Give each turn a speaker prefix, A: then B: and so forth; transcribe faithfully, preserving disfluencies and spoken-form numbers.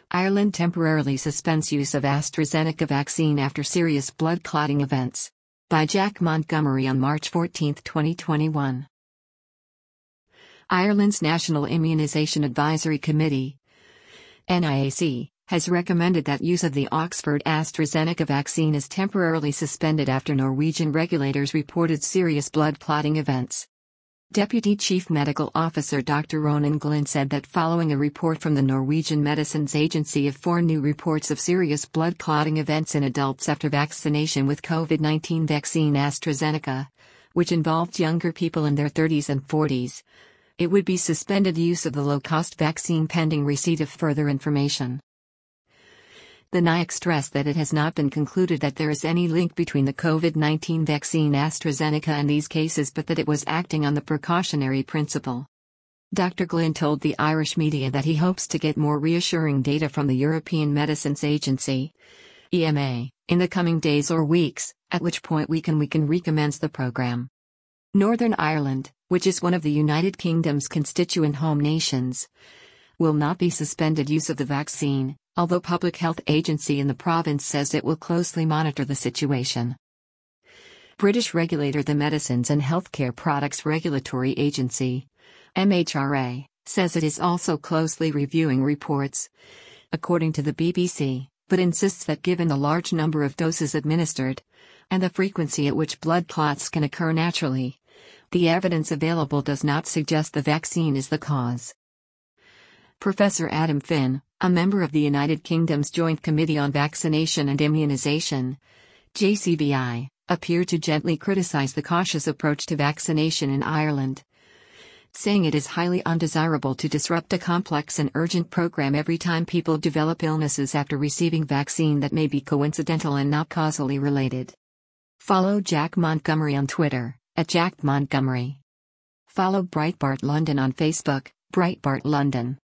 A: Ireland temporarily suspends use of AstraZeneca vaccine after serious blood clotting events. By Jack Montgomery on March fourteenth, twenty twenty-one. Ireland's National Immunisation Advisory Committee, N I A C, has recommended that use of the Oxford AstraZeneca vaccine is temporarily suspended after Norwegian regulators reported serious blood clotting events. Deputy Chief Medical Officer Doctor Ronan Glynn said that following a report from the Norwegian Medicines Agency of four new reports of serious blood clotting events in adults after vaccination with COVID nineteen vaccine AstraZeneca, which involved younger people in their thirties and forties, it would be suspended use of the low-cost vaccine pending receipt of further information. The N I A C stressed that it has not been concluded that there is any link between the COVID nineteen vaccine AstraZeneca and these cases, but that it was acting on the precautionary principle. Doctor Glynn told the Irish media that he hopes to get more reassuring data from the European Medicines Agency, E M A, in the coming days or weeks, at which point we can we can recommence the program. Northern Ireland, which is one of the United Kingdom's constituent home nations, will not be suspended use of the vaccine, although Public Health Agency in the province says it will closely monitor the situation. British regulator the Medicines and Healthcare Products Regulatory Agency, M H R A, says it is also closely reviewing reports, according to the B B C, but insists that given the large number of doses administered, and the frequency at which blood clots can occur naturally, the evidence available does not suggest the vaccine is the cause. Professor Adam Finn, a member of the United Kingdom's Joint Committee on Vaccination and Immunisation, J C V I, appeared to gently criticize the cautious approach to vaccination in Ireland, saying it is highly undesirable to disrupt a complex and urgent program every time people develop illnesses after receiving vaccine that may be coincidental and not causally related. Follow Jack Montgomery on Twitter, at Jack Montgomery. Follow Breitbart London on Facebook, Breitbart London.